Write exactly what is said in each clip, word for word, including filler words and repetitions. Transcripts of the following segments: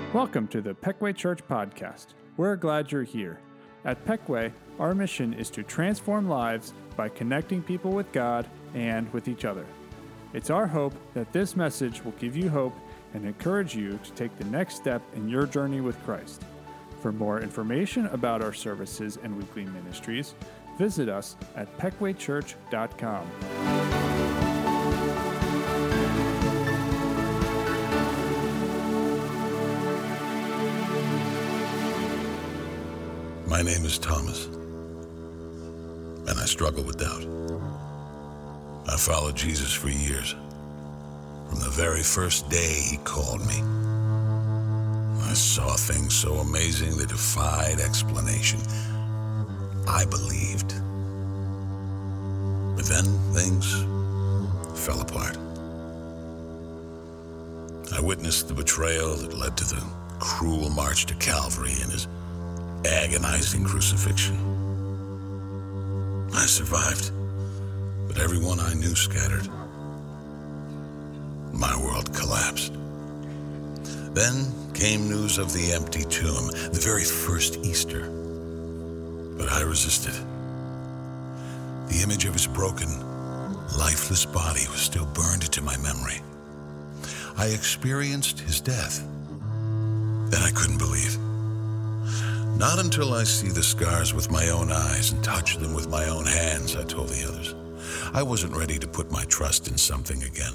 Welcome to the Peckway Church Podcast. We're glad you're here. At Peckway, our mission is to transform lives by connecting people with God and with each other. It's our hope that this message will give you hope and encourage you to take the next step in your journey with Christ. For more information about our services and weekly ministries, visit us at peckway church dot com. My name is Thomas, and I struggle with doubt. I followed Jesus for years. From the very first day he called me, I saw things so amazing they defied explanation. I believed. But then things fell apart. I witnessed the betrayal that led to the cruel march to Calvary and his agonizing crucifixion. I survived, but everyone I knew scattered. My world collapsed. Then came news of the empty tomb, the very first Easter. But I resisted. The image of his broken, lifeless body was still burned into my memory. I experienced his death, and I couldn't believe. Not until I see the scars with my own eyes and touch them with my own hands, I told the others. I wasn't ready to put my trust in something again.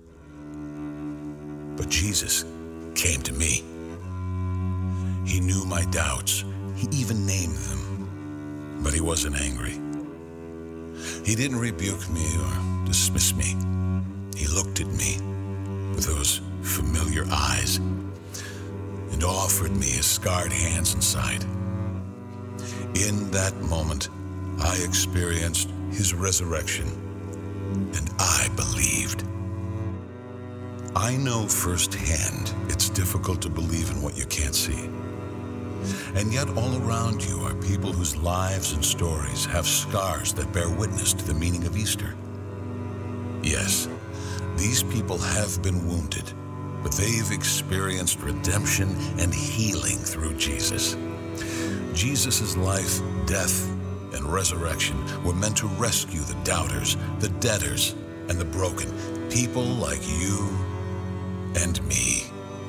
But Jesus came to me. He knew my doubts. He even named them. But he wasn't angry. He didn't rebuke me or dismiss me. He looked at me with those familiar eyes and offered me his scarred hands and side. In that moment, I experienced his resurrection, and I believed. I know firsthand it's difficult to believe in what you can't see. And yet all around you are people whose lives and stories have scars that bear witness to the meaning of Easter. Yes, these people have been wounded, but they've experienced redemption and healing through Jesus. Jesus' life, death, and resurrection were meant to rescue the doubters, the debtors, and the broken, people like you and me.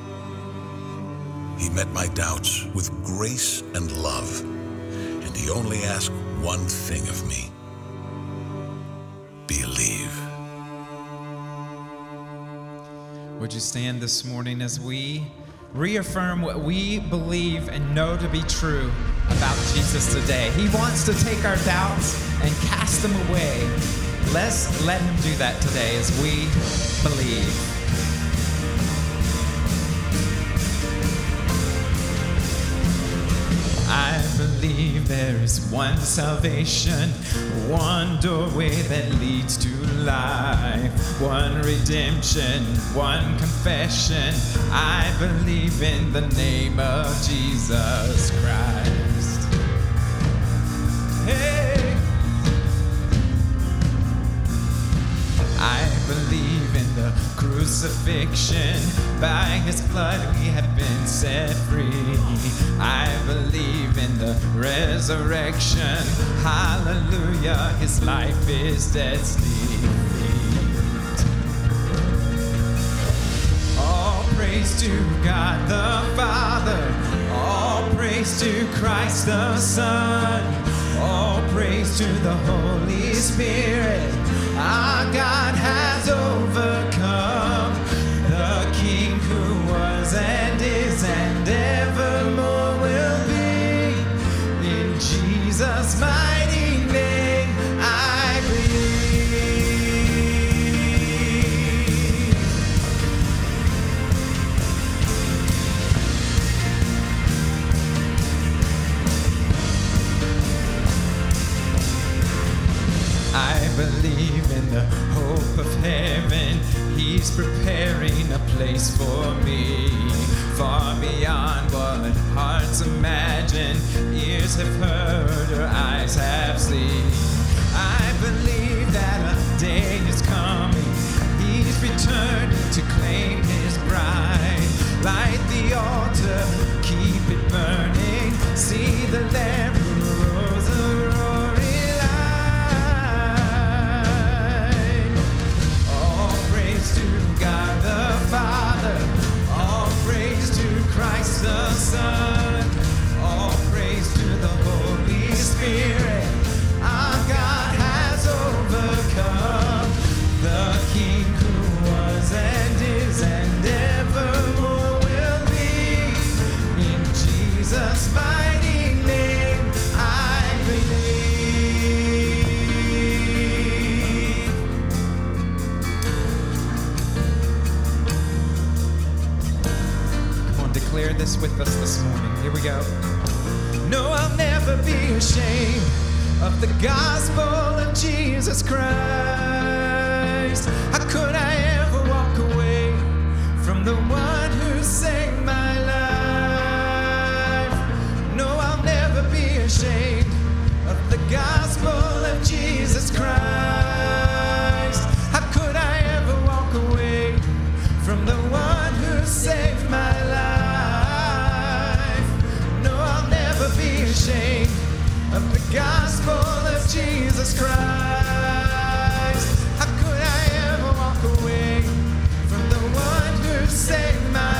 He met my doubts with grace and love, and he only asked one thing of me: believe. Would you stand this morning as we reaffirm what we believe and know to be true about Jesus today? He wants to take our doubts and cast them away. Let's let him do that today as we believe. I believe there is one salvation, one doorway that leads to life, one redemption, one confession. I believe in the name of Jesus Christ. Hey! I believe in the crucifixion. By his blood we have been set free. I believe in the resurrection. Hallelujah, his life is death's defeat. All praise to God the Father. All praise to Christ the Son. All praise to the Holy Spirit. Our God has overcome. The King who was and is and evermore will be. In Jesus' mighty name I believe. I believe in the hope of heaven. He's preparing a place for me, far beyond what hearts imagine, ears have heard, or eyes have seen. I believe that a day is coming. He's returned to claim his bride. Light the altar this with us this morning. Here we go. No, I'll never be ashamed of the gospel of Jesus Christ. How could I ever walk away from the one who saved my life? No, I'll never be ashamed of the gospel of Jesus Christ. How could I ever walk away from the one who saved my life? No, I'll never be ashamed of the gospel of Jesus Christ. How could I ever walk away from the one who saved my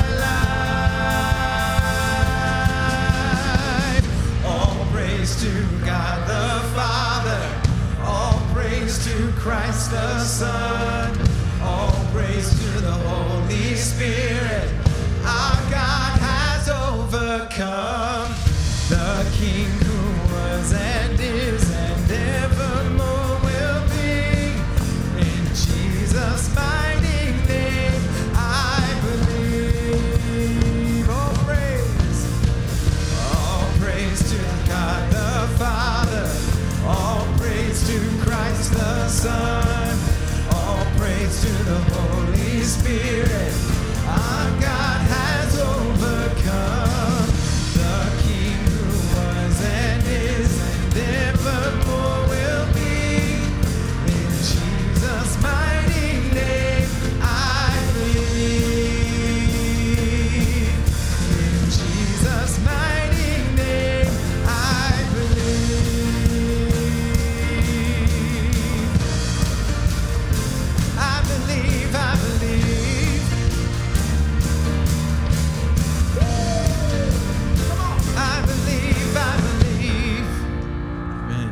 life? All praise to God the Father, all praise to Christ the Son, all praise to the Holy Spirit. Our God has overcome. The King who was and is and evermore will be. In Jesus' mighty name I believe. All praise, all praise to God the Father, all praise to Christ the Son, all praise to the Holy Spirit. Our God has overcome. The King who was and is and evermore will be. In Jesus' mighty name I believe. In Jesus' mighty name I believe. I believe, I believe. I believe, I believe. Amen.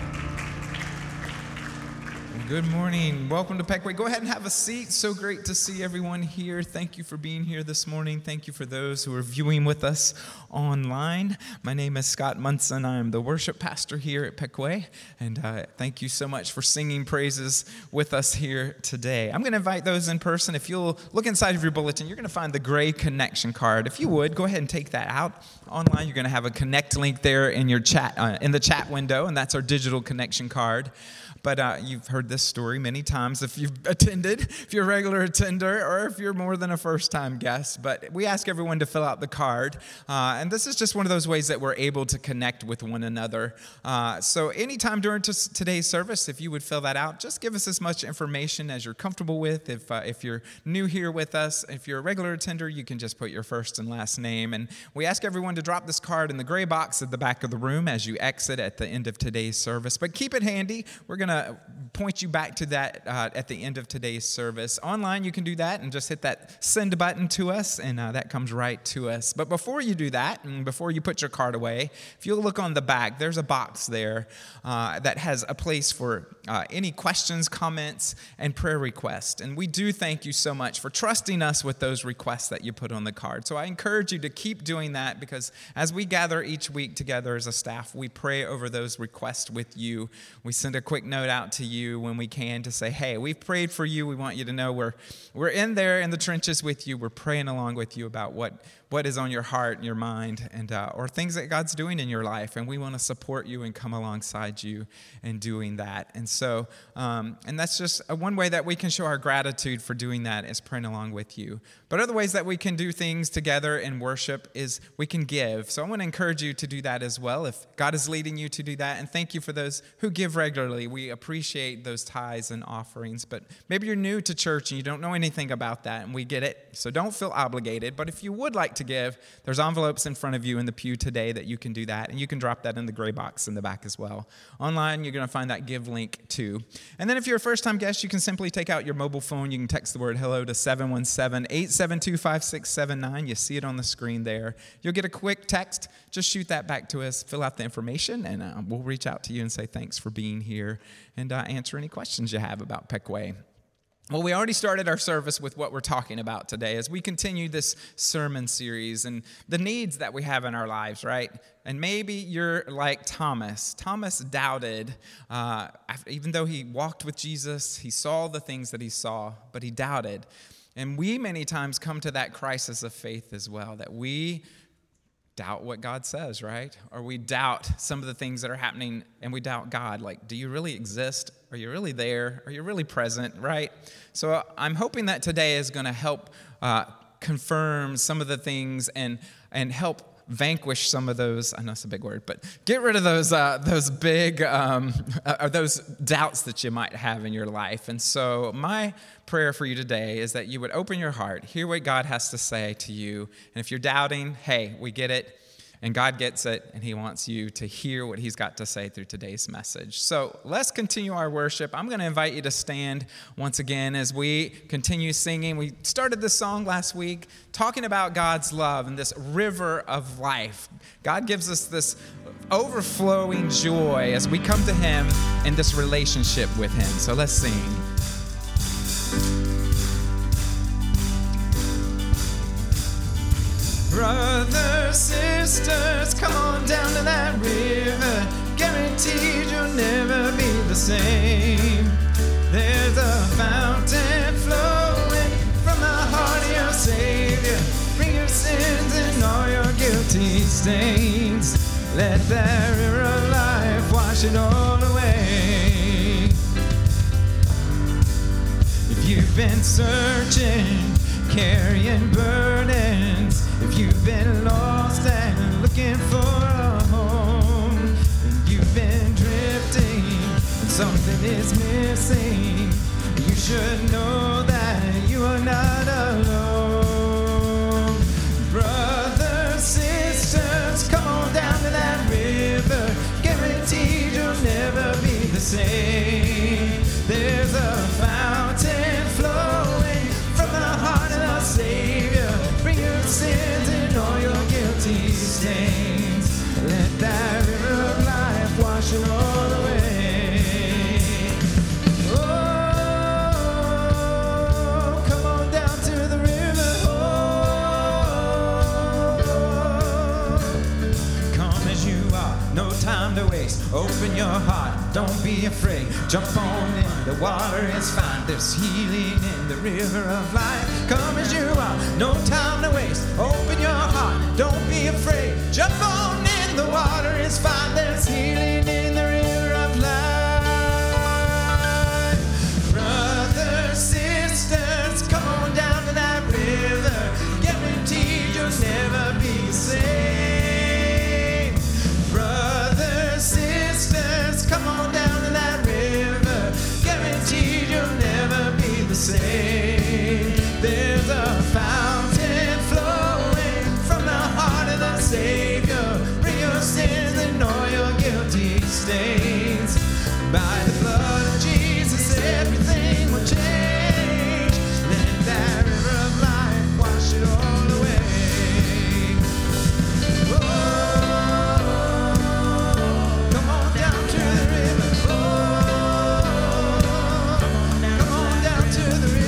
Well, good morning. Welcome to Peckway. Go ahead and have a seat. So great to see everyone here. Thank you for being here this morning. Thank you for those who are viewing with us online. My name is Scott Munson. I am the worship pastor here at Peckway, and uh, thank you so much for singing praises with us here today. I'm going to invite those in person. If you'll look inside of your bulletin, you're going to find the gray connection card. If you would, go ahead and take that out. Online, you're going to have a connect link there in your chat, uh, in the chat window, and that's our digital connection card. But uh, you've heard this story many times if you've attended, if you're a regular attender, or if you're more than a first-time guest. But we ask everyone to fill out the card. Uh, and this is just one of those ways that we're able to connect with one another. Uh, so anytime during t- today's service, if you would fill that out, just give us as much information as you're comfortable with. If, uh, if you're new here with us, if you're a regular attender, you can just put your first and last name. And we ask everyone to drop this card in the gray box at the back of the room as you exit at the end of today's service. But keep it handy. We're going to point you back to that uh, at the end of today's service. Online, you can do that and just hit that send button to us, and uh, that comes right to us. But before you do that, and before you put your card away, if you'll look on the back, there's a box there uh, that has a place for uh, any questions, comments, and prayer requests. And we do thank you so much for trusting us with those requests that you put on the card. So I encourage you to keep doing that, because as we gather each week together as a staff, we pray over those requests with you. We send a quick note out to you when we can to say, hey, we've prayed for you. We want you to know we're we're in there in the trenches with you. We're praying along with you about what, what is on your heart and your mind, and uh, or things that God's doing in your life. And we want to support you and come alongside you in doing that. And so, um, and that's just a, one way that we can show our gratitude for doing that, is praying along with you. But other ways that we can do things together in worship is we can give. So I want to encourage you to do that as well, if God is leading you to do that. And thank you for those who give regularly. We appreciate those tithes and offerings. But maybe you're new to church and you don't know anything about that, and we get it. So don't feel obligated. But if you would like to give, there's envelopes in front of you in the pew today that you can do that. And you can drop that in the gray box in the back as well. Online, you're going to find that give link too. And then if you're a first-time guest, you can simply take out your mobile phone. You can text the word hello to seven one seven, eight seven two, five six seven nine. You see it on the screen there. You'll get a quick text. Just shoot that back to us. Fill out the information, and uh, we'll reach out to you and say thanks for being here, and uh, answer any questions you have about Peckway. Well, we already started our service with what we're talking about today as we continue this sermon series and the needs that we have in our lives, right? And maybe you're like Thomas. Thomas doubted, uh, even though he walked with Jesus, he saw the things that he saw, but he doubted. And we many times come to that crisis of faith as well, that we doubt what God says, right? Or we doubt some of the things that are happening, and we doubt God. Like, do you really exist? Are you really there? Are you really present, right? So I'm hoping that today is going to help uh, confirm some of the things and and help vanquish some of those. I know it's a big word, but get rid of those uh, those big um, or those doubts that you might have in your life. And so my prayer for you today is that you would open your heart, hear what God has to say to you. And if you're doubting, hey, we get it. And God gets it, and he wants you to hear what he's got to say through today's message. So let's continue our worship. I'm going to invite you to stand once again as we continue singing. We started this song last week talking about God's love and this river of life. God gives us this overflowing joy as we come to him in this relationship with him. So let's sing. Brothers, sisters, come on down to that river. Guaranteed you'll never be the same. There's a fountain flowing from the heart of your Savior. Bring your sins and all your guilty stains. Let that river of life wash it all away. If you've been searching, carrying burdens, if you've been lost and looking for a home, and you've been drifting and something is missing, you should know that you are not alone. Brothers, sisters, come on down to that river. Guaranteed you'll never be the same. There's a fountain flowing from the heart of the Savior. Bring your sins and all your guilty stains. Let that river of life wash it all away. Oh, come on down to the river. Oh, come as you are, no time to waste. Open your heart, don't be afraid. Jump on in, the water is fine. There's healing in the river of life. Come as you are, no time to waste. Open your heart, don't be afraid. Jump on in, the water is fine. There's healing in the river of life. Brothers, sisters, come on down to that river. Guaranteed you'll never be the same. Brothers, sisters, come on down to that river. Guaranteed you'll never be the same. There's a fountain flowing from the heart of the Savior. Bring your sins and all your guilty stains. By the blood of Jesus, everything will change. Let that river of life wash it all away. Oh, come on down to the river. Oh, come on down to the river.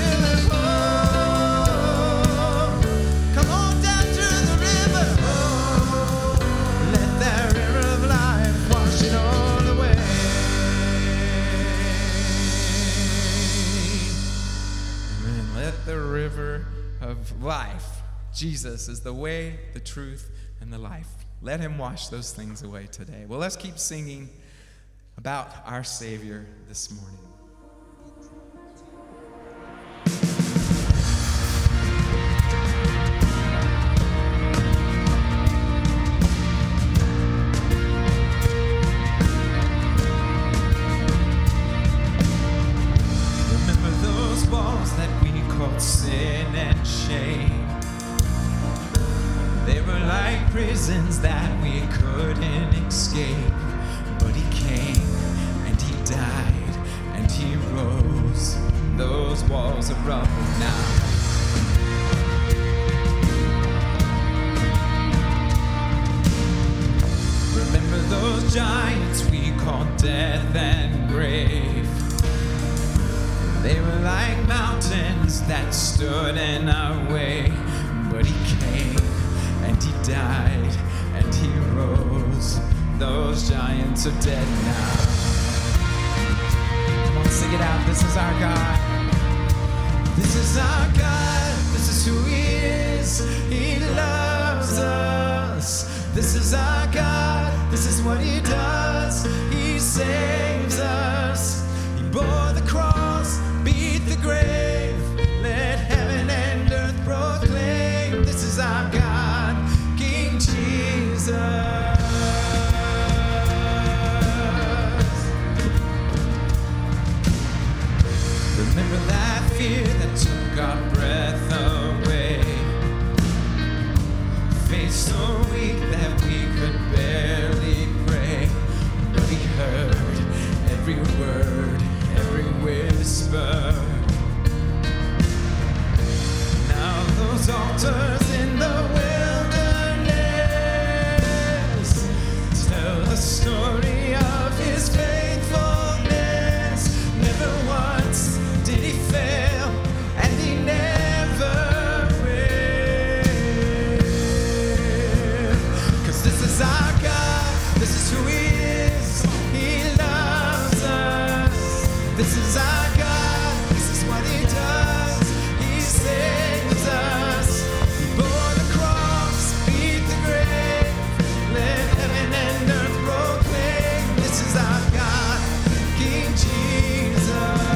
The river of life. Jesus is the way, the truth, and the life. Let him wash those things away today. Well, let's keep singing about our Savior this morning. Sin and shame, they were like prisons that we couldn't escape. But he came and he died and he rose. Those walls are rubble now. Remember those giants we called death and grave. They were like mountains that stood in our way. But he came and he died and he rose. Those giants are dead now. Come on, sing it out. This is our God. This is our God. is our God. This is what he does. He saves us. He bore the cross, beat the grave. Let heaven and earth proclaim. This is our God, King Jesus. Remember that fear that took our breath away. Faith so weak that we could barely pray. But he heard every word, every whisper. Now those altars in the wilderness tell the story of his faithfulness. Never once did he fail, and he never will. 'Cause this is our God, this is who he is. He loves us. This is our God, this is what he does. He saves us. He bore the cross, beat the grave. Let heaven and earth proclaim. This is our God, King Jesus.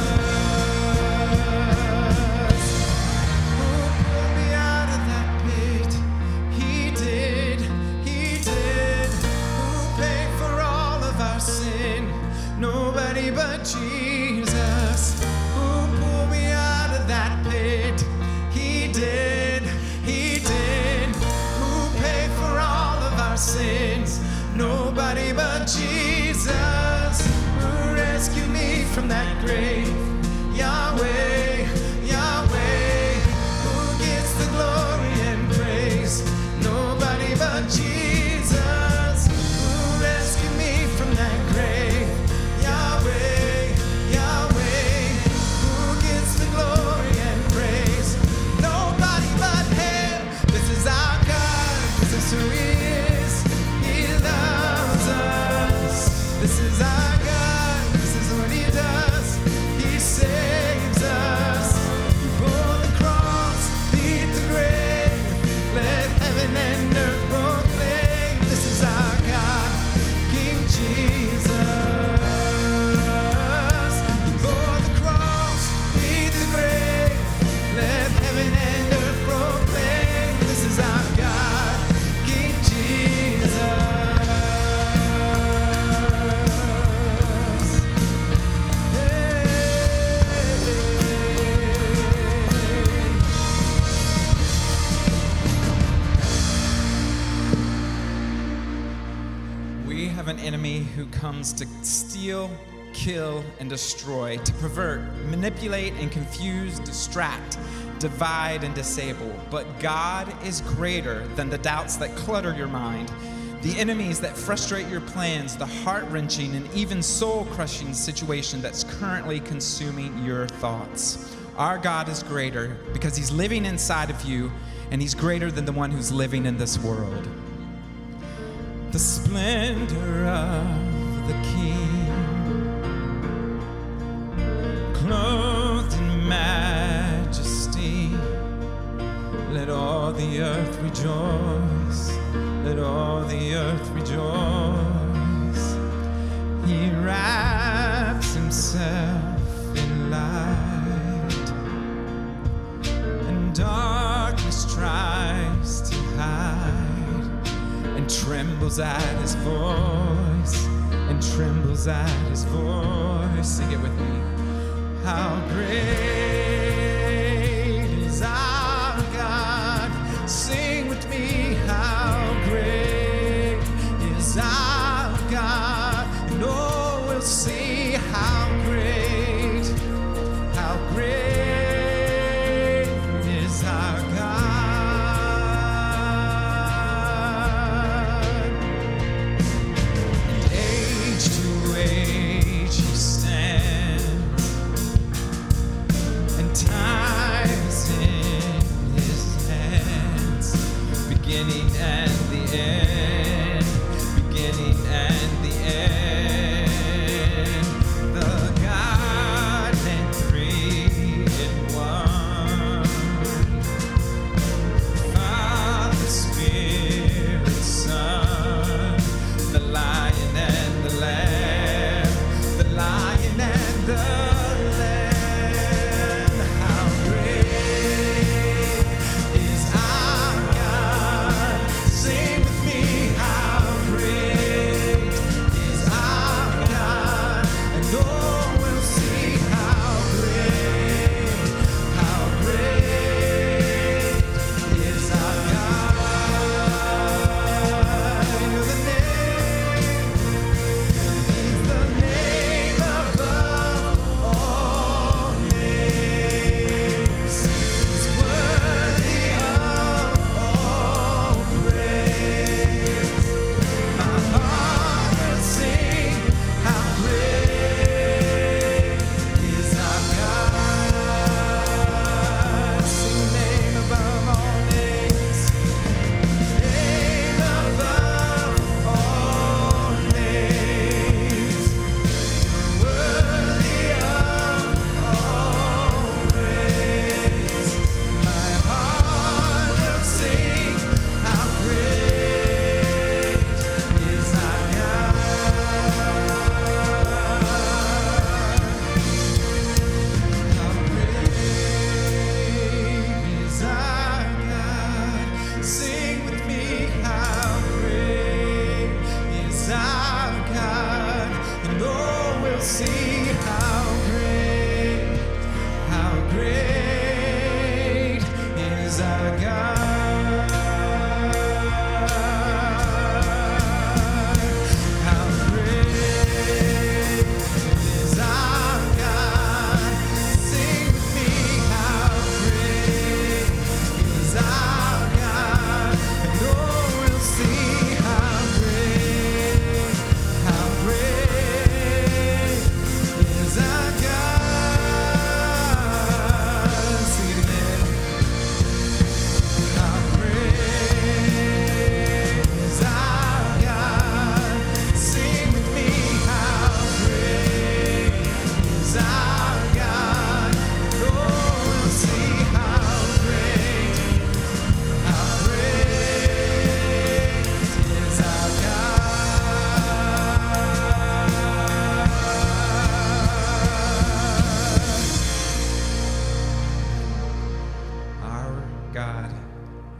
Who pulled me out of that pit? He did, he did. Who paid for all of our sin? Nobody but Jesus. Who pulled me out of that pit? He did, he did. Who paid for all of our sins? Nobody but Jesus. Who rescued me from that grave? Yahweh, Yahweh. Who gets the glory and praise? Nobody but Jesus. Who rescued me from that grave? Yahweh, Yahweh. Who gets the glory and praise? Nobody but him. This is our God. This is who he is. He loves us. This is our God. This is what he does. He saves us. He bore the cross, beat the grave. Let heaven and earth proclaim. This is our God, King Jesus. He bore the cross, beat the grave. Let heaven and earth proclaim. This is our God, King Jesus. We have an enemy who comes to steal, kill, and destroy, to pervert, manipulate, and confuse, distract, divide, and disable. But God is greater than the doubts that clutter your mind, the enemies that frustrate your plans, the heart-wrenching and even soul-crushing situation that's currently consuming your thoughts. Our God is greater because he's living inside of you, and he's greater than the one who's living in this world. The splendor of the King, clothed in majesty, let all the earth rejoice, let all the earth rejoice. He wraps himself in light, and darkness tries to hide, and trembles at his voice, and trembles at his voice. Sing it with me. How great is our God? Sing with me. How great is our God? And oh, we'll see how great, how great is our God. And age to age he stands, and time is in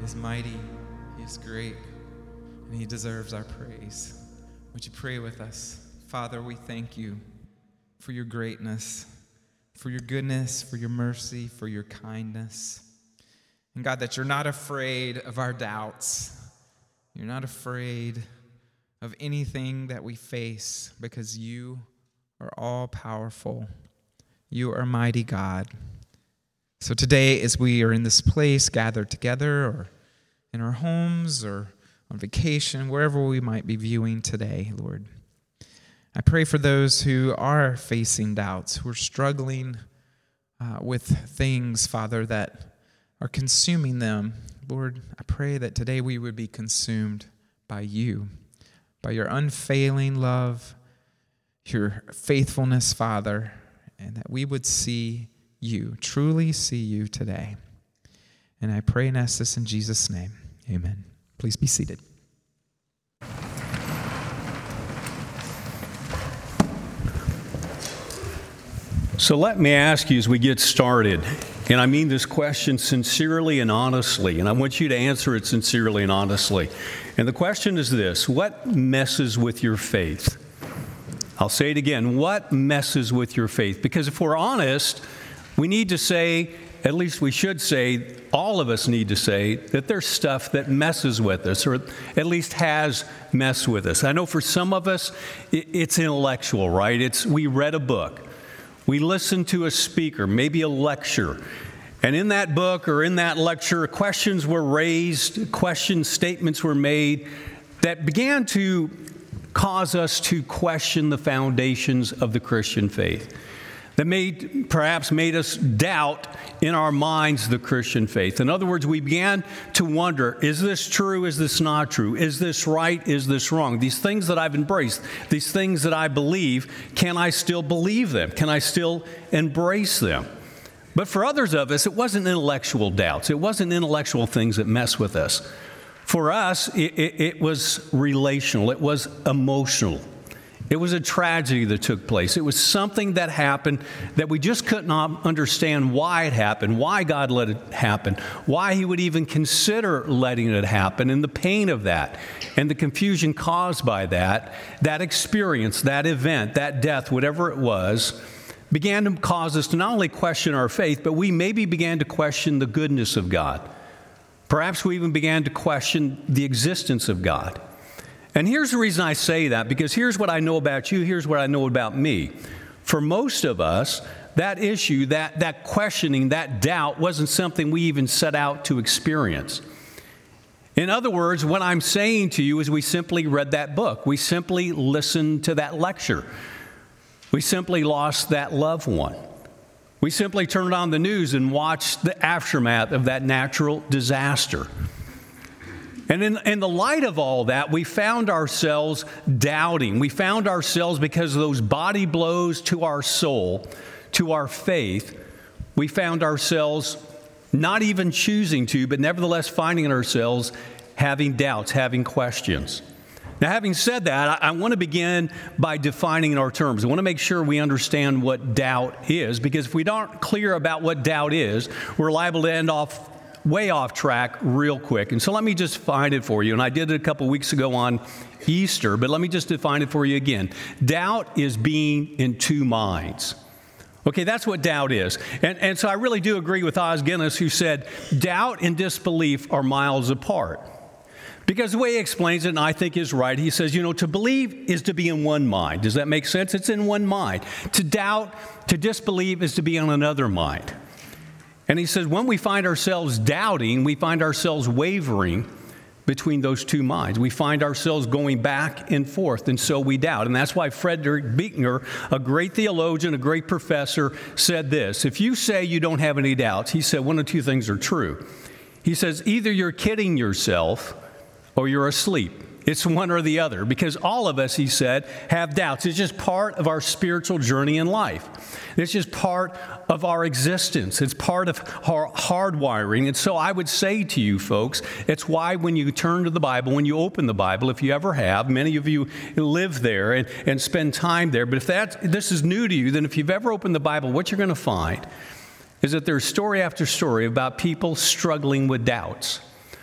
is mighty, he is great, and he deserves our praise. Would you pray with us? Father, we thank you for your greatness, for your goodness, for your mercy, for your kindness. And God, that you're not afraid of our doubts. You're not afraid of anything that we face because you are all powerful. You are mighty God. So today, as we are in this place, gathered together, or in our homes, or on vacation, wherever we might be viewing today, Lord, I pray for those who are facing doubts, who are struggling uh, with things, Father, that are consuming them. Lord, I pray that today we would be consumed by you, by your unfailing love, your faithfulness, Father, and that we would see you, truly see you today. And I pray and ask this in Jesus' name. Amen. Please be seated. So let me ask you as we get started, and I mean this question sincerely and honestly, and I want you to answer it sincerely and honestly. And the question is this: what messes with your faith? I'll say it again. What messes with your faith? Because if we're honest, we need to say, at least we should say, all of us need to say that there's stuff that messes with us, or at least has messed with us. I know for some of us, it's intellectual, right? It's we read a book. We listened to a speaker, maybe a lecture. And in that book or in that lecture, questions were raised, questions, statements were made that began to cause us to question the foundations of the Christian faith. That made, perhaps made us doubt in our minds the Christian faith. In other words, we began to wonder, is this true? Is this not true? Is this right? Is this wrong? These things that I've embraced, these things that I believe, can I still believe them? Can I still embrace them? But for others of us, it wasn't intellectual doubts. It wasn't intellectual things that mess with us. For us, it, it, it was relational. It was emotional. It was a tragedy that took place. It was something that happened that we just could not understand why it happened, why God let it happen, why he would even consider letting it happen, and the pain of that, and the confusion caused by that, that experience, that event, that death, whatever it was, began to cause us to not only question our faith, but we maybe began to question the goodness of God. Perhaps we even began to question the existence of God. And here's the reason I say that, because here's what I know about you, here's what I know about me. For most of us, that issue, that, that questioning, that doubt wasn't something we even set out to experience. In other words, what I'm saying to you is we simply read that book. We simply listened to that lecture. We simply lost that loved one. We simply turned on the news and watched the aftermath of that natural disaster. And in, in the light of all that, we found ourselves doubting. We found ourselves, because of those body blows to our soul, to our faith, we found ourselves not even choosing to, but nevertheless finding ourselves having doubts, having questions. Now, having said that, I, I want to begin by defining our terms. I want to make sure we understand what doubt is, because if we aren't clear about what doubt is, we're liable to end off way off track real quick. And so let me just define it for you. And I did it a couple weeks ago on Easter, but let me just define it for you again. Doubt is being in two minds. Okay, that's what doubt is. And, and so I really do agree with Os Guinness, who said doubt and disbelief are miles apart. Because the way he explains it, and I think is right, he says, you know, to believe is to be in one mind. Does that make sense? It's in one mind. To doubt, to disbelieve is to be on another mind. And he says, when we find ourselves doubting, we find ourselves wavering between those two minds. We find ourselves going back and forth, and so we doubt. And that's why Frederick Buechner, a great theologian, a great professor, said this: if you say you don't have any doubts, he said one of two things are true. He says either you're kidding yourself or you're asleep. It's one or the other, because all of us, he said, have doubts. It's just part of our spiritual journey in life. It's just part of our existence. It's part of our hardwiring. And so I would say to you folks, it's why when you turn to the Bible, when you open the Bible, if you ever have, many of you live there and, and spend time there, but if that this is new to you, then if you've ever opened the Bible, what you're going to find is that there's story after story about people struggling with doubts.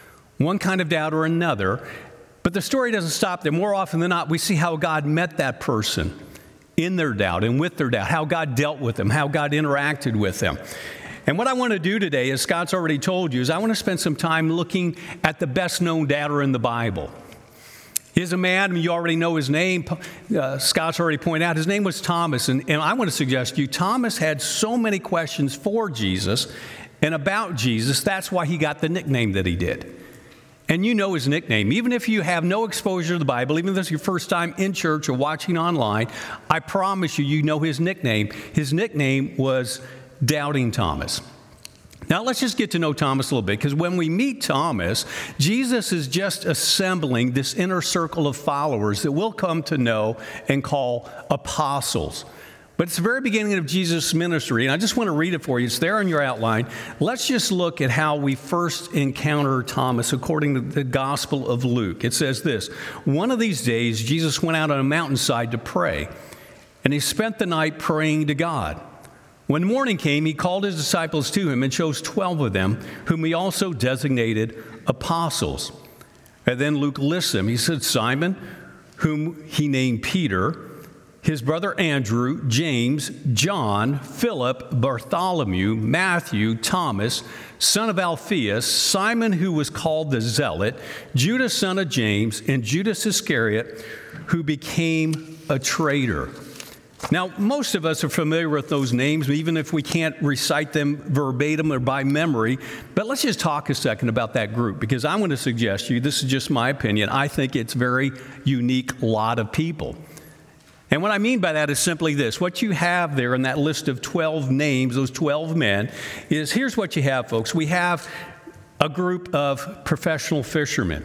one kind of doubt or another. But the story doesn't stop there. More often than not, we see how God met that person in their doubt and with their doubt, how God dealt with them, how God interacted with them. And what I want to do today, as Scott's already told you, is I want to spend some time looking at the best-known doubter in the Bible. He's a man, you already know his name. Uh, Scott's already pointed out, his name was Thomas. And, and I want to suggest to you, Thomas had so many questions for Jesus and about Jesus, that's why he got the nickname that he did. And you know his nickname. Even if you have no exposure to the Bible, even if this is your first time in church or watching online, I promise you, you know his nickname. His nickname was Doubting Thomas. Now, let's just get to know Thomas a little bit, because when we meet Thomas, Jesus is just assembling this inner circle of followers that we'll come to know and call apostles. But it's the very beginning of Jesus' ministry, and I just want to read it for you. It's there in your outline. Let's just look at how we first encounter Thomas according to the Gospel of Luke. It says this: one of these days, Jesus went out on a mountainside to pray, and he spent the night praying to God. When morning came, he called his disciples to him and chose twelve of them, whom he also designated apostles. And then Luke lists them. He said Simon, whom he named Peter, his brother Andrew, James, John, Philip, Bartholomew, Matthew, Thomas, son of Alphaeus, Simon, who was called the Zealot, Judas, son of James, and Judas Iscariot, who became a traitor. Now, most of us are familiar with those names, even if we can't recite them verbatim or by memory. But let's just talk a second about that group, because I want to suggest to you, this is just my opinion, I think it's a very unique lot of people. And what I mean by that is simply this. What you have there in that list of twelve names, those twelve men, is here's what you have, folks. We have a group of professional fishermen.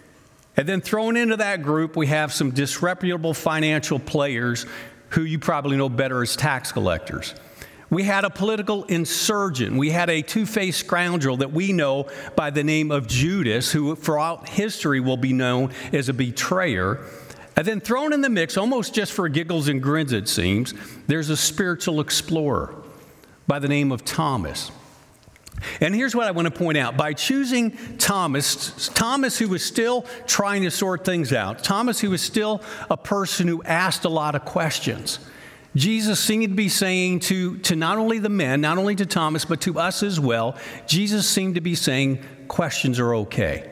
And then thrown into that group, we have some disreputable financial players who you probably know better as tax collectors. We had a political insurgent. We had a two-faced scoundrel that we know by the name of Judas, who throughout history will be known as a betrayer. And then thrown in the mix, almost just for giggles and grins it seems, there's a spiritual explorer by the name of Thomas. And here's what I want to point out. By choosing Thomas, Thomas who was still trying to sort things out, Thomas who was still a person who asked a lot of questions, Jesus seemed to be saying to, to not only the men, not only to Thomas, but to us as well, Jesus seemed to be saying questions are okay.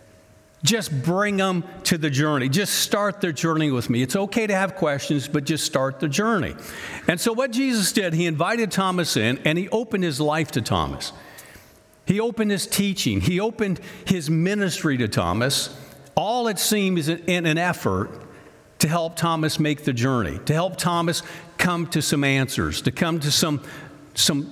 Just bring them to the journey. Just start the journey with me. It's okay to have questions, but just start the journey. And so what Jesus did, he invited Thomas in, and he opened his life to Thomas. He opened his teaching. He opened his ministry to Thomas. All it seemed is in an effort to help Thomas make the journey, to help Thomas come to some answers, to come to some, some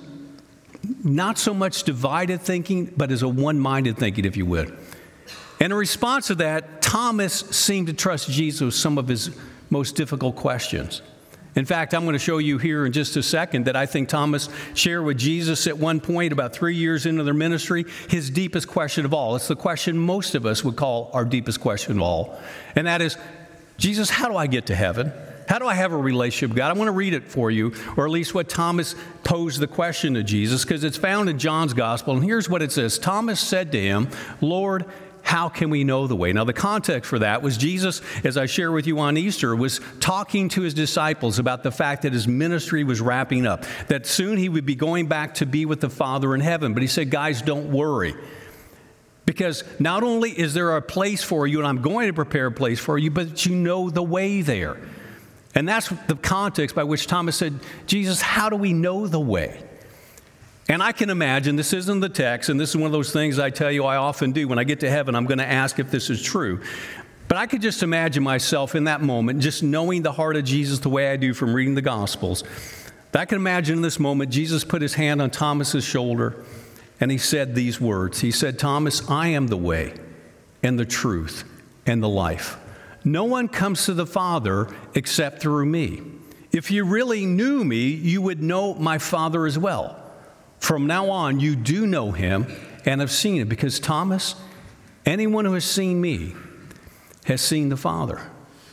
not so much divided thinking, but as a one-minded thinking, if you would. And in response to that, Thomas seemed to trust Jesus with some of his most difficult questions. In fact, I'm going to show you here in just a second that I think Thomas shared with Jesus at one point, about three years into their ministry, his deepest question of all. It's the question most of us would call our deepest question of all. And that is, Jesus, how do I get to heaven? How do I have a relationship with God? I want to read it for you, or at least what Thomas posed the question to Jesus, because it's found in John's Gospel. And here's what it says. Thomas said to him, Lord, how can we know the way? Now, the context for that was Jesus, as I share with you on Easter, was talking to his disciples about the fact that his ministry was wrapping up, that soon he would be going back to be with the Father in heaven. But he said, guys, don't worry. Because not only is there a place for you, and I'm going to prepare a place for you, but you know the way there. And that's the context by which Thomas said, Jesus, how do we know the way? And I can imagine, this isn't the text, and this is one of those things I tell you I often do. When I get to heaven, I'm going to ask if this is true. But I could just imagine myself in that moment, just knowing the heart of Jesus the way I do from reading the Gospels. I can imagine in this moment, Jesus put his hand on Thomas's shoulder, and he said these words. He said, Thomas, I am the way and the truth and the life. No one comes to the Father except through me. If you really knew me, you would know my Father as well. From now on, you do know him and have seen him, because Thomas, anyone who has seen me has seen the Father.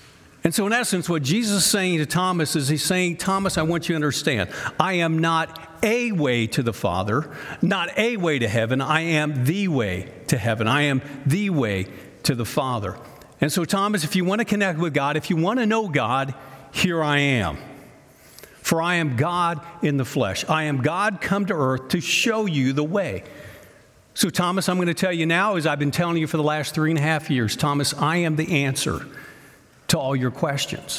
And so in essence, what Jesus is saying to Thomas is he's saying, Thomas, I want you to understand, I am not a way to the Father, not a way to heaven. I am the way to heaven. I am the way to the Father. And so, Thomas, if you want to connect with God, if you want to know God, here I am. For I am God in the flesh. I am God come to earth to show you the way. So, Thomas, I'm going to tell you now, as I've been telling you for the last three and a half years, Thomas, I am the answer to all your questions.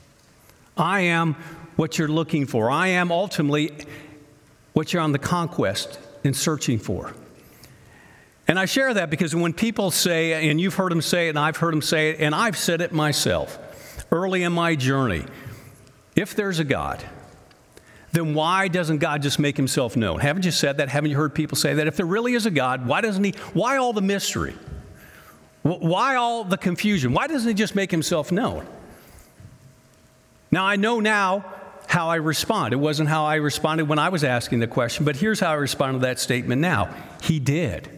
I am what you're looking for. I am ultimately what you're on the conquest and searching for. And I share that because when people say, and you've heard them say it, and I've heard them say it, and I've said it myself early in my journey, if there's a God, then why doesn't God just make himself known? Haven't you said that? Haven't you heard people say that? If there really is a God, why doesn't he, why all the mystery? Why all the confusion? Why doesn't he just make himself known? Now, I know now how I respond. It wasn't how I responded when I was asking the question, but here's how I respond to that statement now. He did.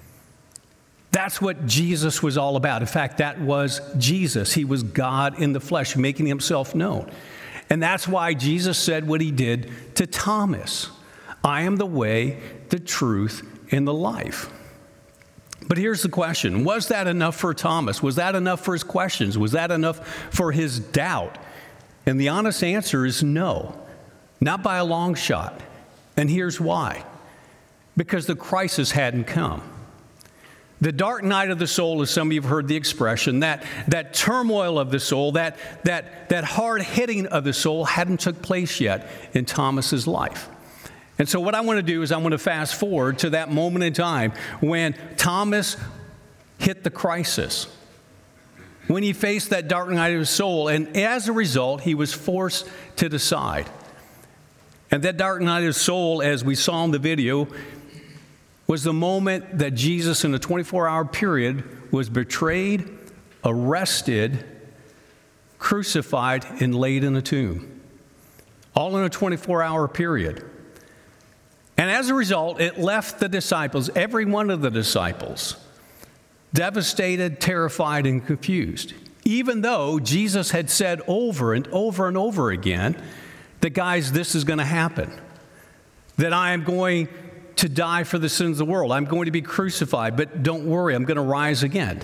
That's what Jesus was all about. In fact, that was Jesus. He was God in the flesh, making himself known. And that's why Jesus said what he did to Thomas. I am the way, the truth, and the life. But here's the question. Was that enough for Thomas? Was that enough for his questions? Was that enough for his doubt? And the honest answer is no, not by a long shot. And here's why. Because the crisis hadn't come. The dark night of the soul, as some of you have heard the expression, that, that turmoil of the soul, that, that, that hard hitting of the soul hadn't took place yet in Thomas's life. And so what I want to do is I want to fast forward to that moment in time when Thomas hit the crisis, when he faced that dark night of his soul, and as a result, he was forced to decide. And that dark night of his soul, as we saw in the video, was the moment that Jesus, in a twenty-four hour period, was betrayed, arrested, crucified, and laid in a tomb. All in a twenty-four hour period. And as a result, it left the disciples, every one of the disciples, devastated, terrified, and confused. Even though Jesus had said over and over and over again that, guys, this is going to happen. That I am going to die for the sins of the world. I'm going to be crucified, but don't worry, I'm going to rise again.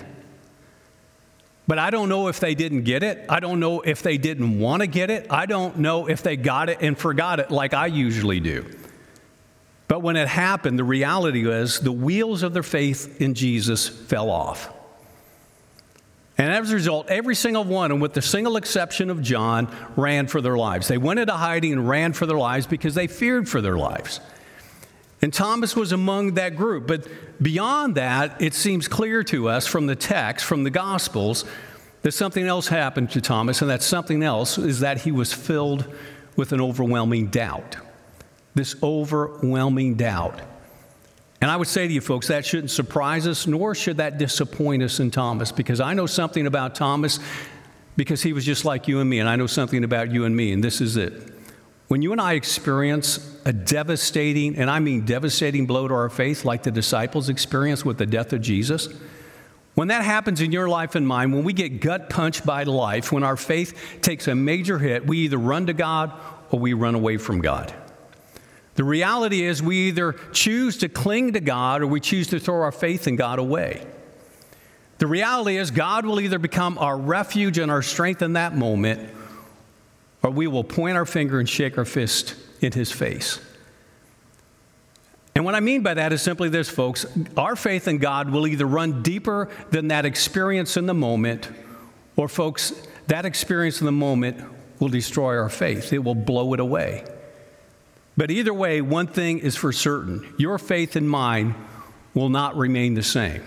But I don't know if they didn't get it. I don't know if they didn't want to get it. I don't know if they got it and forgot it like I usually do. But when it happened, the reality was the wheels of their faith in Jesus fell off. And as a result, every single one, and with the single exception of John, ran for their lives. They went into hiding and ran for their lives because they feared for their lives. And Thomas was among that group. But beyond that, it seems clear to us from the text, from the Gospels, that something else happened to Thomas, and that something else is that he was filled with an overwhelming doubt. This overwhelming doubt. And I would say to you folks, that shouldn't surprise us, nor should that disappoint us in Thomas, because I know something about Thomas because he was just like you and me, and I know something about you and me, and this is it. When you and I experience a devastating, and I mean devastating blow to our faith, like the disciples experienced with the death of Jesus, when that happens in your life and mine, when we get gut punched by life, when our faith takes a major hit, we either run to God or we run away from God. The reality is we either choose to cling to God or we choose to throw our faith in God away. The reality is God will either become our refuge and our strength in that moment, or we will point our finger and shake our fist in his face. And what I mean by that is simply this, folks. Our faith in God will either run deeper than that experience in the moment, or, folks, that experience in the moment will destroy our faith. It will blow it away. But either way, one thing is for certain. Your faith and mine will not remain the same.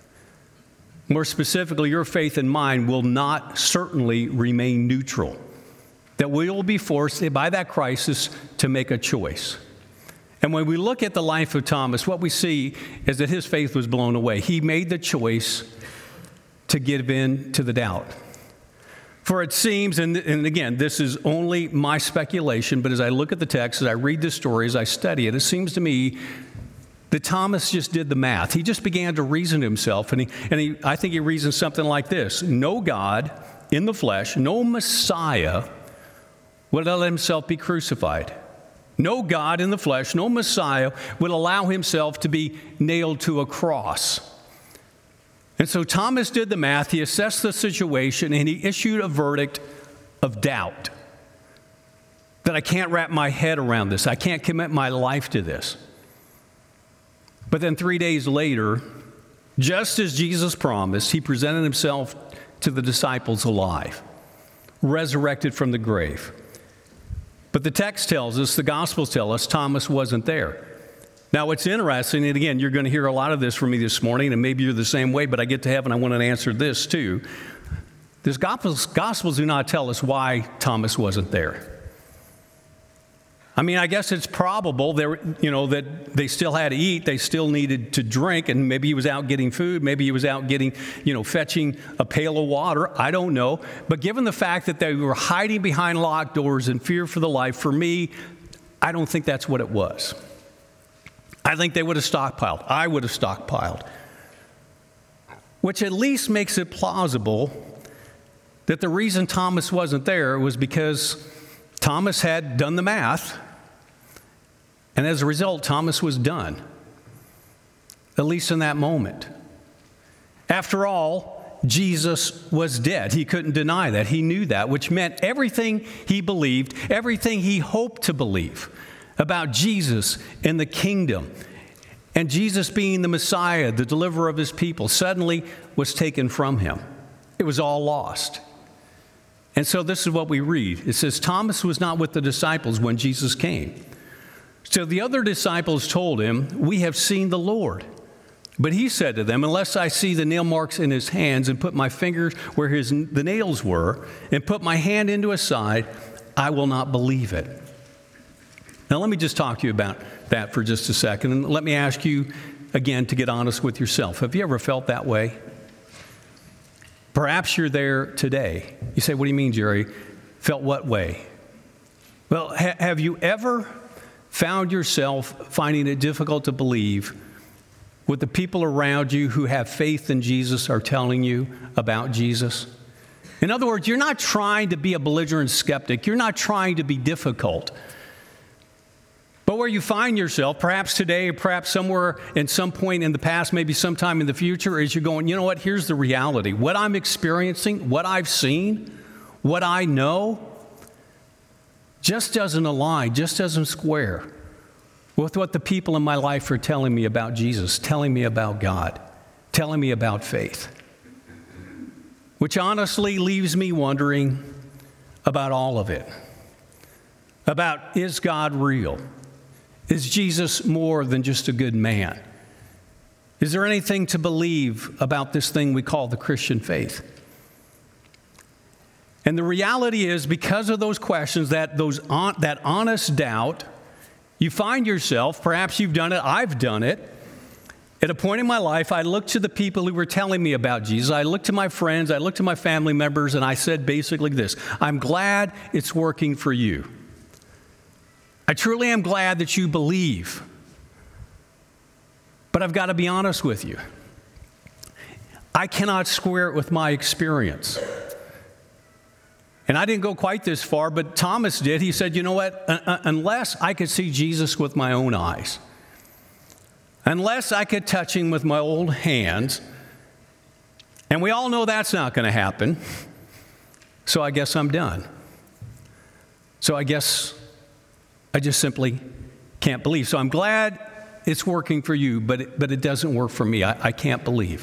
More specifically, your faith and mine will not certainly remain neutral. That we will be forced by that crisis to make a choice. And when we look at the life of Thomas, what we see is that his faith was blown away. He made the choice to give in to the doubt. For it seems, and, and again, this is only my speculation, but as I look at the text, as I read the story, as I study it, it seems to me that Thomas just did the math. He just began to reason to himself, and, he, and he, I think he reasoned something like this. No God in the flesh, no Messiah, would let himself be crucified. No God in the flesh, no Messiah would allow himself to be nailed to a cross. And so Thomas did the math, he assessed the situation, and he issued a verdict of doubt. That I can't wrap my head around this. I can't commit my life to this. But then three days later, just as Jesus promised, he presented himself to the disciples alive, resurrected from the grave. But the text tells us, the Gospels tell us, Thomas wasn't there. Now, what's interesting, and again, you're going to hear a lot of this from me this morning, and maybe you're the same way, but I get to heaven, I want to answer this too. The Gospels, Gospels do not tell us why Thomas wasn't there. I mean, I guess it's probable there, you know, that they still had to eat, they still needed to drink, and maybe he was out getting food, maybe he was out getting, you know, fetching a pail of water, I don't know. But given the fact that they were hiding behind locked doors in fear for the life, for me, I don't think that's what it was. I think they would have stockpiled. I would have stockpiled. Which at least makes it plausible that the reason Thomas wasn't there was because Thomas had done the math. And as a result, Thomas was done, at least in that moment. After all, Jesus was dead. He couldn't deny that. He knew that, which meant everything he believed, everything he hoped to believe about Jesus and the kingdom, and Jesus being the Messiah, the deliverer of his people, suddenly was taken from him. It was all lost. And so this is what we read. It says, Thomas was not with the disciples when Jesus came. So the other disciples told him, we have seen the Lord. But he said to them, unless I see the nail marks in his hands and put my fingers where his, the nails were and put my hand into his side, I will not believe it. Now let me just talk to you about that for just a second. And let me ask you again to get honest with yourself. Have you ever felt that way? Perhaps you're there today. You say, what do you mean, Jerry? Felt what way? Well, ha- have you ever found yourself finding it difficult to believe what the people around you who have faith in Jesus are telling you about Jesus? In other words, you're not trying to be a belligerent skeptic. You're not trying to be difficult. But where you find yourself, perhaps today, perhaps somewhere in some point in the past, maybe sometime in the future, is you're going, you know what, here's the reality. What I'm experiencing, what I've seen, what I know, just doesn't align, just doesn't square with what the people in my life are telling me about Jesus, telling me about God, telling me about faith. Which honestly leaves me wondering about all of it. About, is God real? Is Jesus more than just a good man? Is there anything to believe about this thing we call the Christian faith? And the reality is, because of those questions, that those on, that honest doubt, you find yourself, perhaps you've done it, I've done it. At a point in my life, I looked to the people who were telling me about Jesus. I looked to my friends, I looked to my family members, and I said basically this: I'm glad it's working for you. I truly am glad that you believe. But I've got to be honest with you. I cannot square it with my experience. And I didn't go quite this far, but Thomas did. He said, you know what? Unless I could see Jesus with my own eyes, unless I could touch him with my own hands, and we all know that's not going to happen, so I guess I'm done. So I guess I just simply can't believe. So I'm glad it's working for you, but it, but it doesn't work for me. I, I can't believe.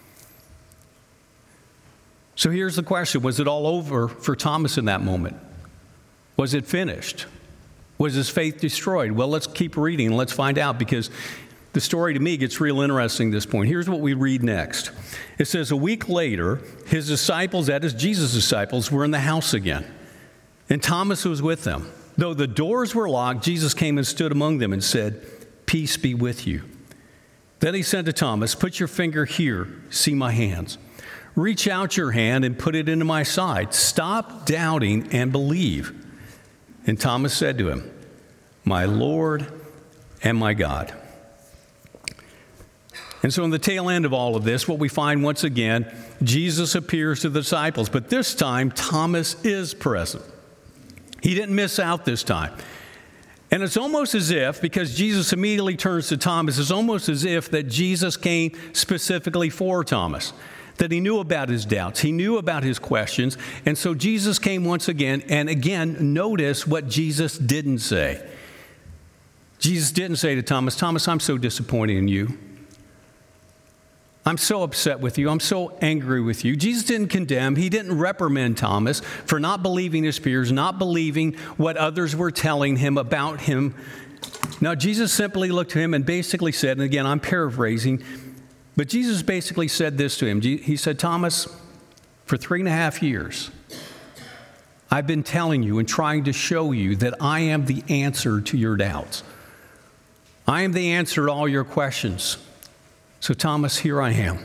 So here's the question. Was it all over for Thomas in that moment? Was it finished? Was his faith destroyed? Well, let's keep reading and let's find out, because the story to me gets real interesting at this point. Here's what we read next. It says, a week later, his disciples, that is Jesus' disciples, were in the house again, and Thomas was with them. Though the doors were locked, Jesus came and stood among them and said, peace be with you. Then he said to Thomas, put your finger here, see my hands. Reach out your hand and put it into my side. Stop doubting and believe. And Thomas said to him, my Lord and my God. And so in the tail end of all of this, what we find once again, Jesus appears to the disciples, but this time Thomas is present. He didn't miss out this time. And it's almost as if, because Jesus immediately turns to Thomas, it's almost as if that Jesus came specifically for Thomas, that he knew about his doubts, he knew about his questions, and so Jesus came once again, and again, notice what Jesus didn't say. Jesus didn't say to Thomas, Thomas, I'm so disappointed in you. I'm so upset with you. I'm so angry with you. Jesus didn't condemn. He didn't reprimand Thomas for not believing his peers, not believing what others were telling him about him. Now, Jesus simply looked to him and basically said, and again, I'm paraphrasing, but Jesus basically said this to him. He said, Thomas, for three and a half years, I've been telling you and trying to show you that I am the answer to your doubts. I am the answer to all your questions. So Thomas, here I am.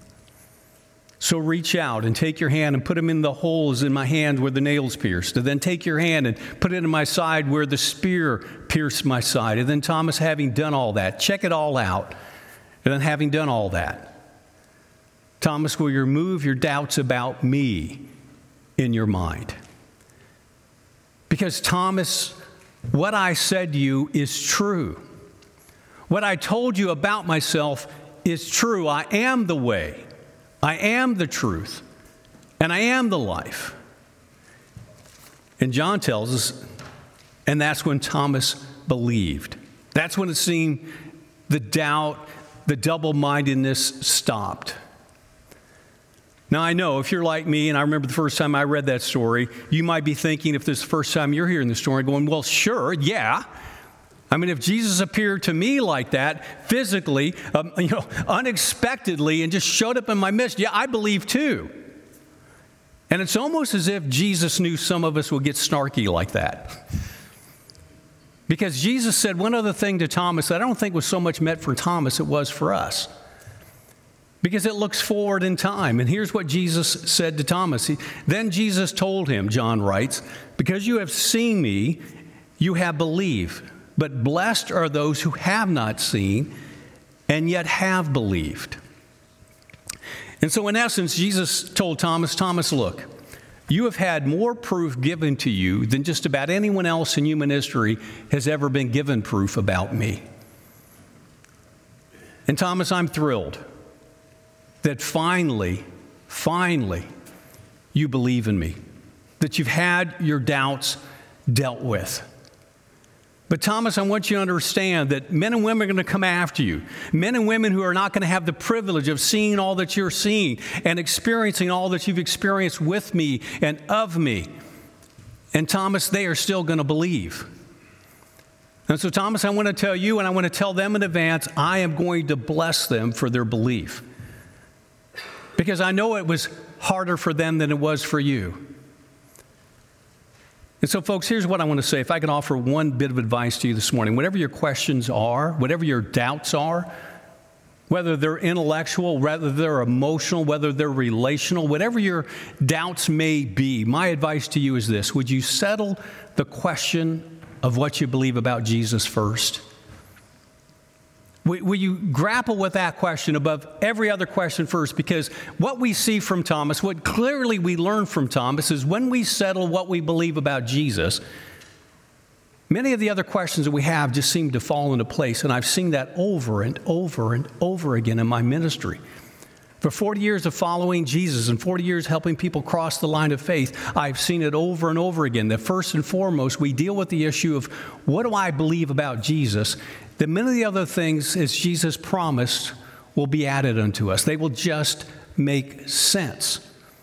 So reach out and take your hand and put them in the holes in my hand where the nails pierced. And then take your hand and put it in my side where the spear pierced my side. And then Thomas, having done all that, check it all out. And then having done all that, Thomas, will you remove your doubts about me in your mind? Because Thomas, what I said to you is true. What I told you about myself is true. I am the way. I am the truth. And I am the life. And John tells us, and that's when Thomas believed. That's when it seemed the doubt, the double-mindedness stopped. Now, I know if you're like me, and I remember the first time I read that story, you might be thinking, if this is the first time you're hearing the story, going, well, sure, yeah. I mean, if Jesus appeared to me like that, physically, um, you know, unexpectedly, and just showed up in my midst, yeah, I believe too. And it's almost as if Jesus knew some of us would get snarky like that. Because Jesus said one other thing to Thomas that I don't think was so much meant for Thomas, it was for us. Because it looks forward in time. And here's what Jesus said to Thomas. He, then Jesus told him, John writes, because you have seen me, you have believed. But blessed are those who have not seen and yet have believed. And so in essence, Jesus told Thomas, Thomas, look, you have had more proof given to you than just about anyone else in human history has ever been given proof about me. And Thomas, I'm thrilled that finally, finally, you believe in me, that you've had your doubts dealt with. But Thomas, I want you to understand that men and women are going to come after you. Men and women who are not going to have the privilege of seeing all that you're seeing and experiencing all that you've experienced with me and of me. And Thomas, they are still going to believe. And so Thomas, I want to tell you, and I want to tell them in advance, I am going to bless them for their belief. Because I know it was harder for them than it was for you. And so, folks, here's what I want to say. If I can offer one bit of advice to you this morning, whatever your questions are, whatever your doubts are, whether they're intellectual, whether they're emotional, whether they're relational, whatever your doubts may be, my advice to you is this. Would you settle the question of what you believe about Jesus first? Will you grapple with that question above every other question first? Because what we see from Thomas, what clearly we learn from Thomas, is when we settle what we believe about Jesus, many of the other questions that we have just seem to fall into place. And I've seen that over and over and over again in my ministry. For forty years of following Jesus and forty years helping people cross the line of faith, I've seen it over and over again. That first and foremost, we deal with the issue of what do I believe about Jesus? That many of the other things, as Jesus promised, will be added unto us. They will just make sense.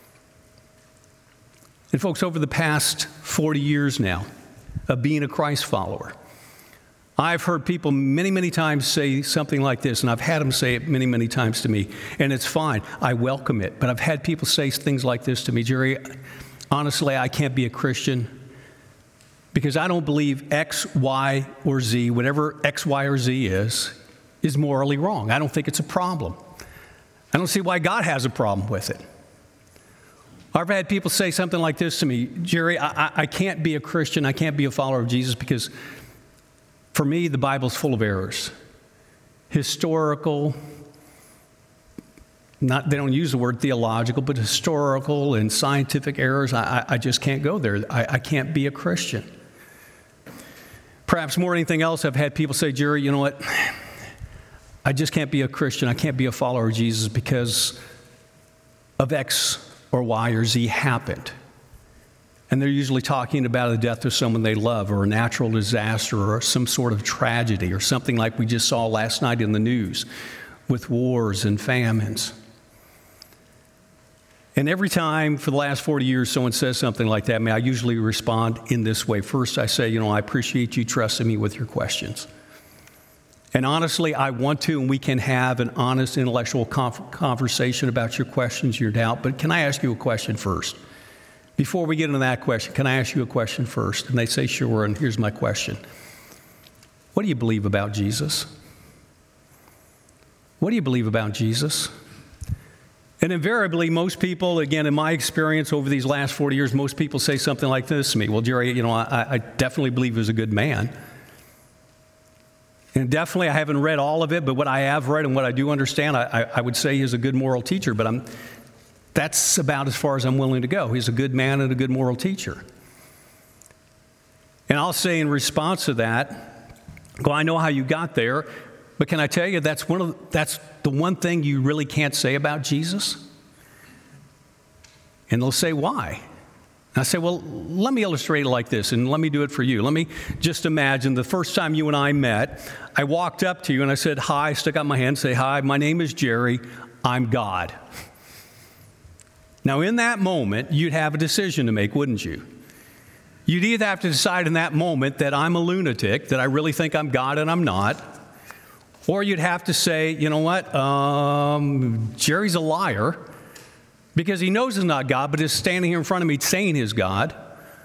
And folks, over the past forty years now of being a Christ follower, I've heard people many, many times say something like this, and I've had them say it many, many times to me, and it's fine. I welcome it. But I've had people say things like this to me, Jerry, honestly, I can't be a Christian because I don't believe X, Y, or Z, whatever X, Y, or Z is, is morally wrong. I don't think it's a problem. I don't see why God has a problem with it. I've had people say something like this to me, Jerry, I, I, I can't be a Christian, I can't be a follower of Jesus because for me, the Bible's full of errors. Historical, not, they don't use the word theological, but historical and scientific errors. I, I just can't go there. I, I can't be a Christian. Perhaps more than anything else, I've had people say, Jerry, you know what? I just can't be a Christian. I can't be a follower of Jesus because of X or Y or Z happened. And they're usually talking about the death of someone they love or a natural disaster or some sort of tragedy or something like we just saw last night in the news with wars and famines. And every time for the last forty years someone says something like that, I usually respond in this way. First, I say, you know, I appreciate you trusting me with your questions. And honestly, I want to, and we can have an honest intellectual conversation about your questions, your doubt. But can I ask you a question first? Before we get into that question, can I ask you a question first? And they say, sure, and here's my question. What do you believe about Jesus? What do you believe about Jesus? And invariably, most people, again, in my experience over these last forty years, most people say something like this to me. Well, Jerry, you know, I, I definitely believe he was a good man. And definitely, I haven't read all of it, but what I have read and what I do understand, I, I, I would say he's a good moral teacher, but I'm, that's about as far as I'm willing to go. He's a good man and a good moral teacher. And I'll say in response to that, well, I know how you got there, but can I tell you that's one of that's the one thing you really can't say about Jesus? And they'll say, why? And I say, well, let me illustrate it like this, and let me do it for you. Let me just imagine the first time you and I met, I walked up to you and I said, hi, stuck out my hand, say, hi, my name is Jerry, I'm God. Now, in that moment, you'd have a decision to make, wouldn't you? You'd either have to decide in that moment that I'm a lunatic, that I really think I'm God and I'm not, or you'd have to say, you know what, um, Jerry's a liar, because he knows he's not God, but is standing here in front of me saying he's God.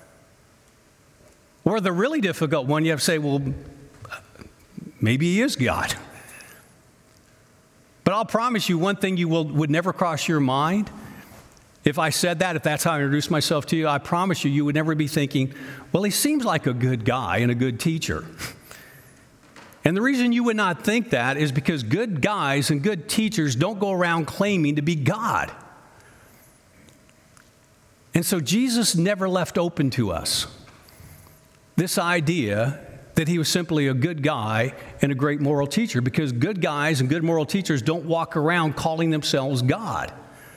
Or the really difficult one, you have to say, well, maybe he is God. But I'll promise you one thing you will, would never cross your mind. If I said that, if that's how I introduced myself to you, I promise you, you would never be thinking, well, he seems like a good guy and a good teacher. And the reason you would not think that is because good guys and good teachers don't go around claiming to be God. And so Jesus never left open to us this idea that he was simply a good guy and a great moral teacher, because good guys and good moral teachers don't walk around calling themselves God.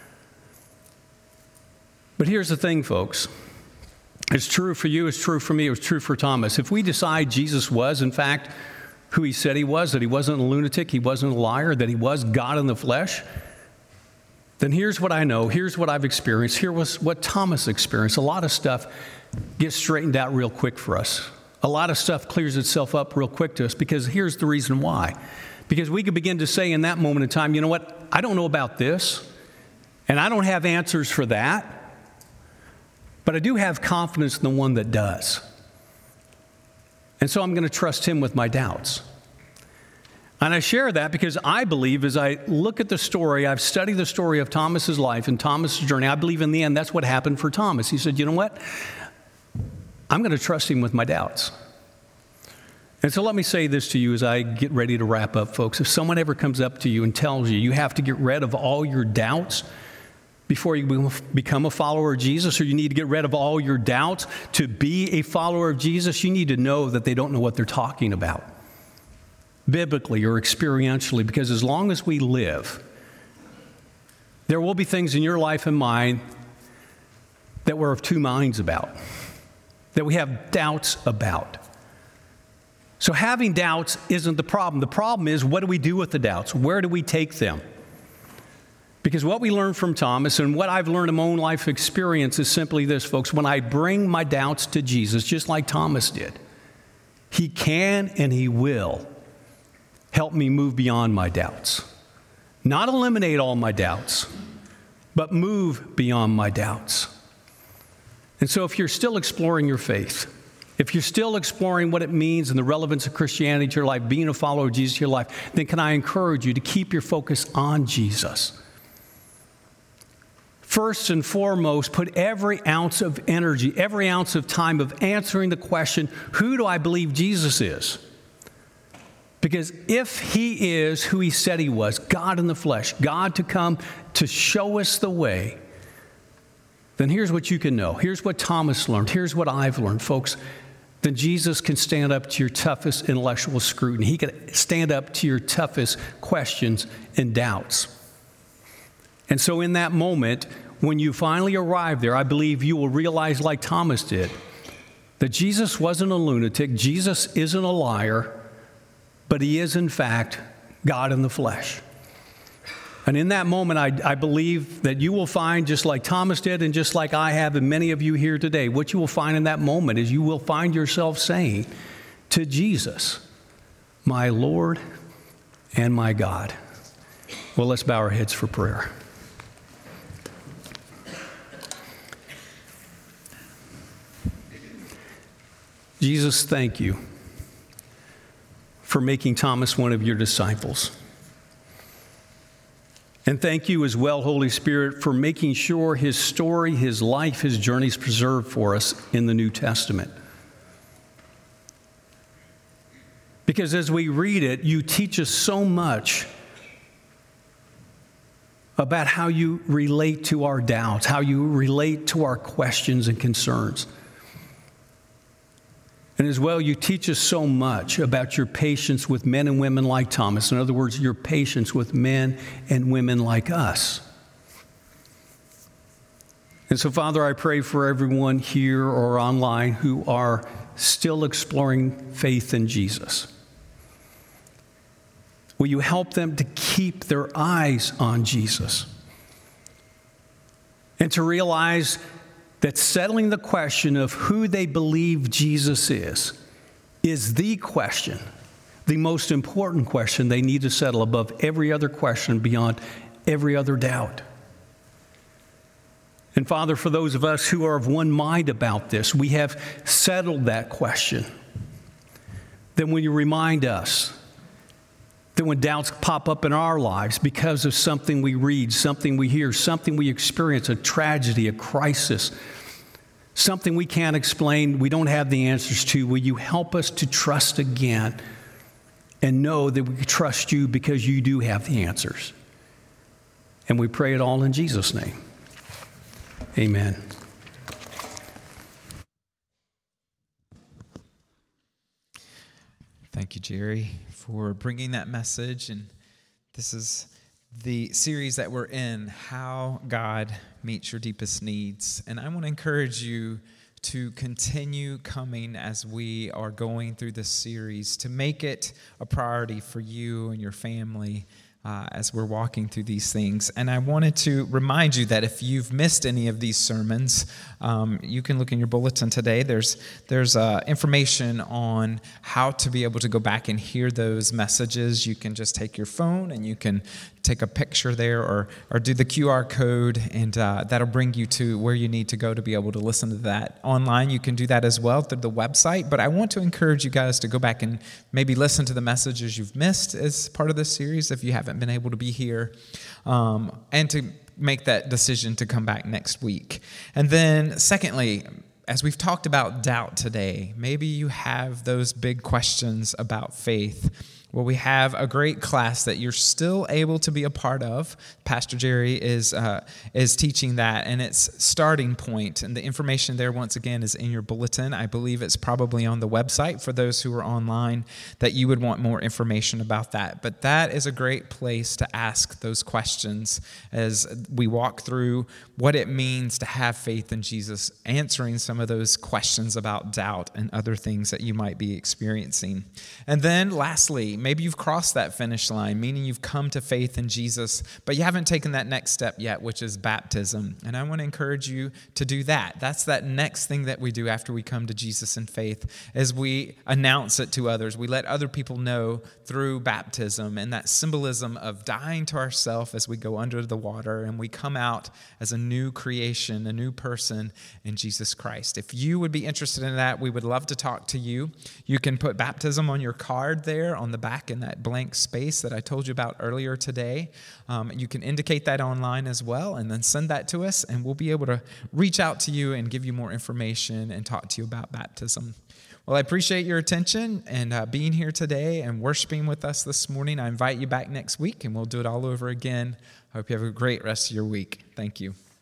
But here's the thing, folks. It's true for you, it's true for me, it was true for Thomas. If we decide Jesus was, in fact, who he said he was, that he wasn't a lunatic, he wasn't a liar, that he was God in the flesh, then here's what I know, here's what I've experienced, here was what Thomas experienced. A lot of stuff gets straightened out real quick for us. A lot of stuff clears itself up real quick to us, because here's the reason why. Because we could begin to say in that moment in time, you know what, I don't know about this, and I don't have answers for that, but I do have confidence in the one that does. And so I'm going to trust him with my doubts. And I share that because I believe, as I look at the story, I've studied the story of Thomas's life and Thomas's journey. I believe in the end that's what happened for Thomas. He said, you know what? I'm going to trust him with my doubts. And so let me say this to you as I get ready to wrap up, folks. If someone ever comes up to you and tells you you have to get rid of all your doubts before you become a follower of Jesus, or you need to get rid of all your doubts to be a follower of Jesus, you need to know that they don't know what they're talking about, biblically or experientially, because as long as we live, there will be things in your life and mine that we're of two minds about, that we have doubts about. So having doubts isn't the problem. The problem is, what do we do with the doubts? Where do we take them? Because what we learned from Thomas, and what I've learned in my own life experience, is simply this, folks. When I bring my doubts to Jesus, just like Thomas did, he can and he will help me move beyond my doubts. Not eliminate all my doubts, but move beyond my doubts. And so if you're still exploring your faith, if you're still exploring what it means and the relevance of Christianity to your life, being a follower of Jesus to your life, then can I encourage you to keep your focus on Jesus. First and foremost, put every ounce of energy, every ounce of time of answering the question, who do I believe Jesus is? Because if he is who he said he was, God in the flesh, God to come to show us the way, then here's what you can know. Here's what Thomas learned. Here's what I've learned, folks. Then Jesus can stand up to your toughest intellectual scrutiny. He can stand up to your toughest questions and doubts. And so in that moment, when you finally arrive there, I believe you will realize, like Thomas did, that Jesus wasn't a lunatic. Jesus isn't a liar. But he is, in fact, God in the flesh. And in that moment, I, I believe that you will find, just like Thomas did and just like I have and many of you here today, what you will find in that moment is you will find yourself saying to Jesus, my Lord and my God. Well, let's bow our heads for prayer. Jesus, thank you for making Thomas one of your disciples. And thank you as well, Holy Spirit, for making sure his story, his life, his journey is preserved for us in the New Testament. Because as we read it, you teach us so much about how you relate to our doubts, how you relate to our questions and concerns. And as well, you teach us so much about your patience with men and women like Thomas. In other words, your patience with men and women like us. And so, Father, I pray for everyone here or online who are still exploring faith in Jesus. Will you help them to keep their eyes on Jesus and to realize that settling the question of who they believe Jesus is, is the question, the most important question they need to settle above every other question, beyond every other doubt. And Father, for those of us who are of one mind about this, we have settled that question. Then will you remind us that when doubts pop up in our lives because of something we read, something we hear, something we experience, a tragedy, a crisis, something we can't explain, we don't have the answers to, will you help us to trust again and know that we can trust you because you do have the answers? And we pray it all in Jesus' name. Amen. Thank you, Jerry, for bringing that message. And this is the series that we're in, How God Meets Your Deepest Needs. And I want to encourage you to continue coming as we are going through this series, to make it a priority for you and your family Uh, as we're walking through these things. And I wanted to remind you that if you've missed any of these sermons, um, you can look in your bulletin today. There's there's uh, information on how to be able to go back and hear those messages. You can just take your phone and you can take a picture there, or or do the Q R code, and uh, that'll bring you to where you need to go to be able to listen to that. Online, you can do that as well through the website. But I want to encourage you guys to go back and maybe listen to the messages you've missed as part of this series if you haven't been able to be here, um, and to make that decision to come back next week. And then secondly, as we've talked about doubt today, maybe you have those big questions about faith. Well, we have a great class that you're still able to be a part of. Pastor Jerry is uh, is teaching that, and it's Starting Point. And the information there, once again, is in your bulletin. I believe it's probably on the website for those who are online that you would want more information about that. But that is a great place to ask those questions as we walk through what it means to have faith in Jesus, answering some of those questions about doubt and other things that you might be experiencing. And then lastly, maybe you've crossed that finish line, meaning you've come to faith in Jesus, but you haven't taken that next step yet, which is baptism. And I want to encourage you to do that. That's that next thing that we do after we come to Jesus in faith, is we announce it to others. We let other people know through baptism, and that symbolism of dying to ourselves as we go under the water, and we come out as a new creation, a new person in Jesus Christ. If you would be interested in that, we would love to talk to you. You can put baptism on your card there on the back back in that blank space that I told you about earlier today. Um, you can indicate that online as well, and then send that to us, and we'll be able to reach out to you and give you more information and talk to you about baptism. Well, I appreciate your attention and uh, being here today and worshiping with us this morning. I invite you back next week, and we'll do it all over again. I hope you have a great rest of your week. Thank you.